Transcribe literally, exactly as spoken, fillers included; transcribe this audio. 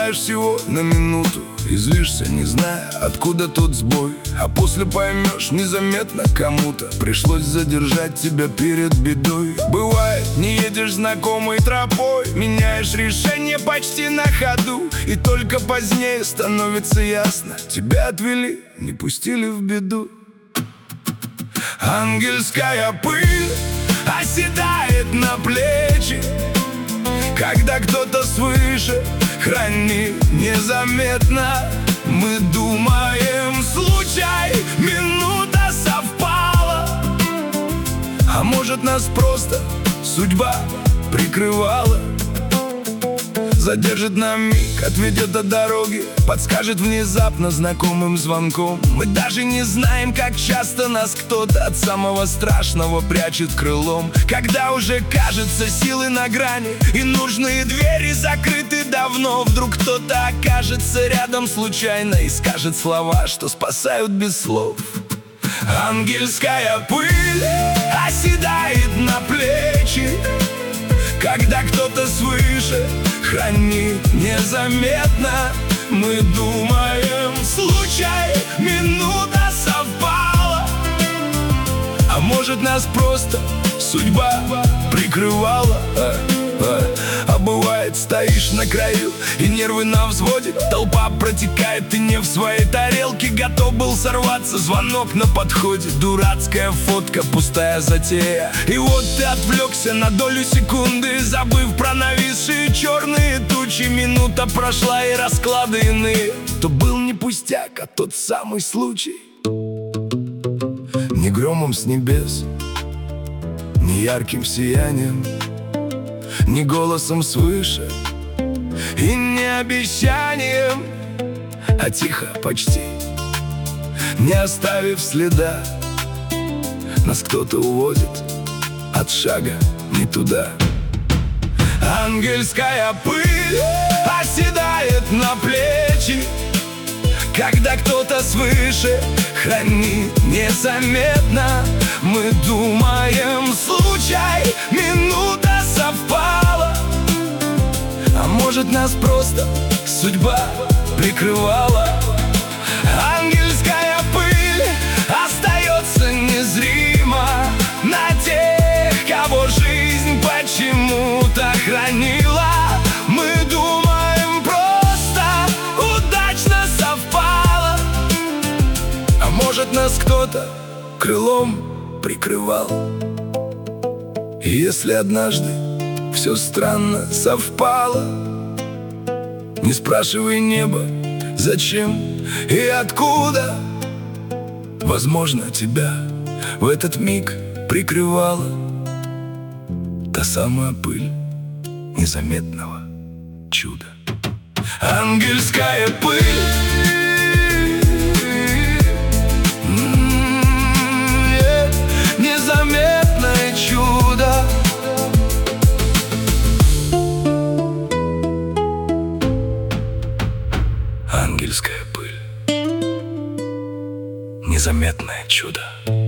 Засыпаешь всего на минуту и злишься, не зная, откуда тот сбой. А после поймешь незаметно кому-то пришлось задержать тебя перед бедой. Бывает, не едешь знакомой тропой, меняешь решение почти на ходу, и только позднее становится ясно: тебя отвели, не пустили в беду. Ангельская пыль оседает на плечи, когда кто-то свыше хранит незаметно. Мы думаем, случай, минута совпала, а может, нас просто судьба прикрывала. Задержит на миг, отведет от дороги, подскажет внезапно знакомым звонком. Мы даже не знаем, как часто нас кто-то от самого страшного прячет крылом. Когда уже кажется силы на грани и нужные двери закрыты давно, вдруг кто-то окажется рядом случайно и скажет слова, что спасают без слов. Ангельская пыль оседает на плечи, когда кто-то свыше хранит незаметно. Мы думаем, случай, минута совпала, а может, нас просто судьба прикрывала. а, а, а бывает, стоишь на краю и нервы на взводе, толпа протекает, ты не в своей тарелке, готов был сорваться, звонок на подходе, дурацкая фотка, пустая затея. И вот ты отвлекся на долю секунды, забыв про нависшие черные тучи. Минута прошла и расклады иные. То был не пустяк, а тот самый случай. Не громом с небес, не ярким сиянием, не голосом свыше и не обещанием, а тихо почти, не оставив следа, нас кто-то уводит от шага не туда. Ангельская пыль оседает на плечи, когда кто-то свыше хранит незаметно. Мы думаем, случай, минута совпала, а может, нас просто судьба прикрывала. Ангельская пыль остается незримо на тех, кого жизнь почему-то хранила. Мы думаем, просто удачно совпало, а может, нас кто-то крылом прикрывал. И если однажды все странно совпало, не спрашивай небо, зачем и откуда. Возможно, тебя в этот миг прикрывала та самая пыль незаметного чуда. Ангельская пыль, незаметное чудо. Ангельская пыль, незаметное чудо.